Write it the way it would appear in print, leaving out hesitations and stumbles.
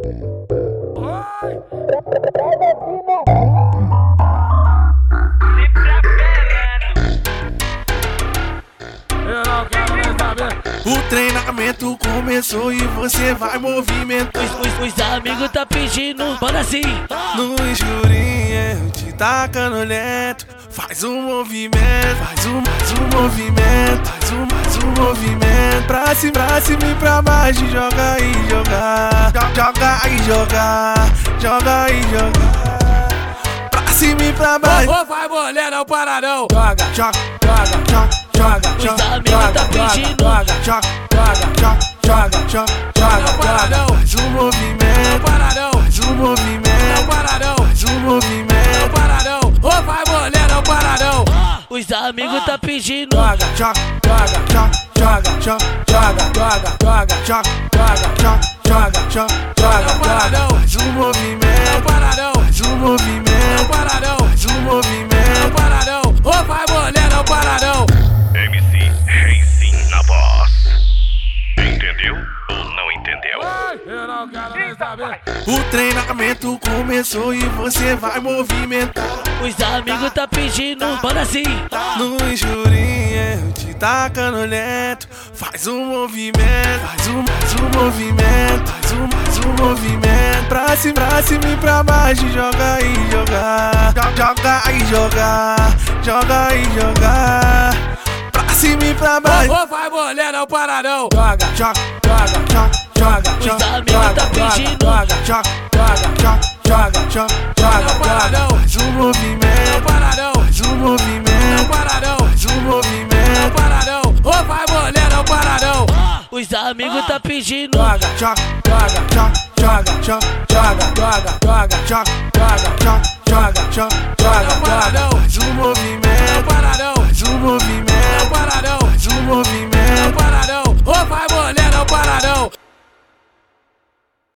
O treinamento começou e você vai movimentar. Os amigos tá pedindo, manda assim. No escurinho, te tacando lento. Faz um movimento, faz um movimento, mais um movimento. Pra cima e pra baixo, joga aí, jogar. Joga aí, jogar, joga aí, jogar. Pra cima e pra baixo. Vai mulher, não para não. Joga, joga, joga, joga, Os amigos tá pedindo, joga, faz um movimento, faz um movimento, faz um movimento. Vai mulher, não para não. os amigos tá pedindo. Joga, faz um movimento, faz um movimento, faz um movimento. Vai mulher, não para não. MC Reizinho na voz. Entendeu ou não entendeu? Eu não quero nem saber. O treinamento começou e você vai movimentar. Os amigos tá pedindo, manda assim. No escurinho, te tacando lento. Faz um movimento, faz um movimento, faz um movimento. Pra cima e pra baixo, joga aí, jogar. Joga aí, jogar, joga aí, jogar. Pra cima e pra baixo. Vai mulher, não para não. Joga, Os amigos tá pedindo, faz um movimento, faz um movimento, faz um movimento. Vai mulher, não para não. os amigos tá pedindo. Faz um movimento.